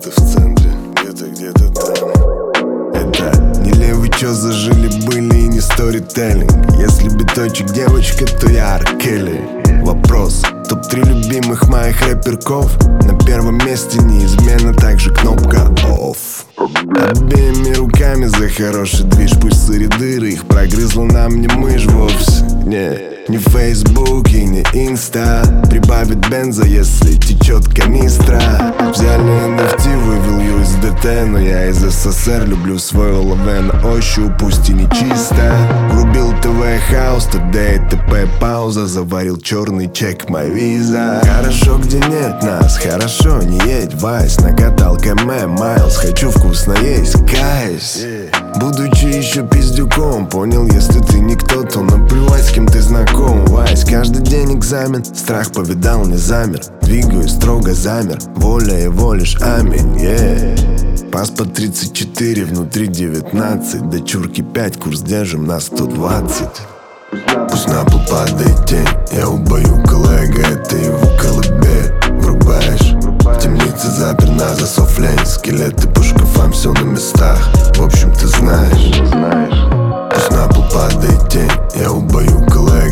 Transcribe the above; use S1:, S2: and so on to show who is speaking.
S1: где-то в центре, где-то там. Это не левый, чё зажили были и не сторителлинг. Если биточек девочка, то я Аркели. Вопрос: топ-3 любимых моих рэперков. На первом месте неизменно также кнопка OFF. Обеими руками за хороший движ. Пусть сыры их прогрызла нам не мышь вовсе. Не Facebook и не Инста. Прибавит бенза, если течет канистра. Взяли NFT, вывел USDT. Но я из СССР, люблю свой ЛВ на ощупь, пусть и не чисто. Врубил ТВ хаус, ТД и ТП пауза. Заварил черный чек, моя виза. Хорошо, где нет нас, хорошо, не едь вайс. Накатал КМ, Майлз, хочу вкусно есть, кайс. Будучи еще пиздюком, понял, если ты никто, то наплевать, с кем ты знаком. Вайс, каждый день экзамен, страх повидал, не замер. Двигаюсь строго, замер, воля его лишь аминь, Паспорт 34, внутри 19. Дочурки 5, курс держим на 120. Пусть на пол падает тень, я убою коллега, это его колыбель. Врубаешь, в темнице запер на засов лень. Скелеты по шкафам, все на местах, в общем ты знаешь. Пусть на пол падает тень, я убою коллега,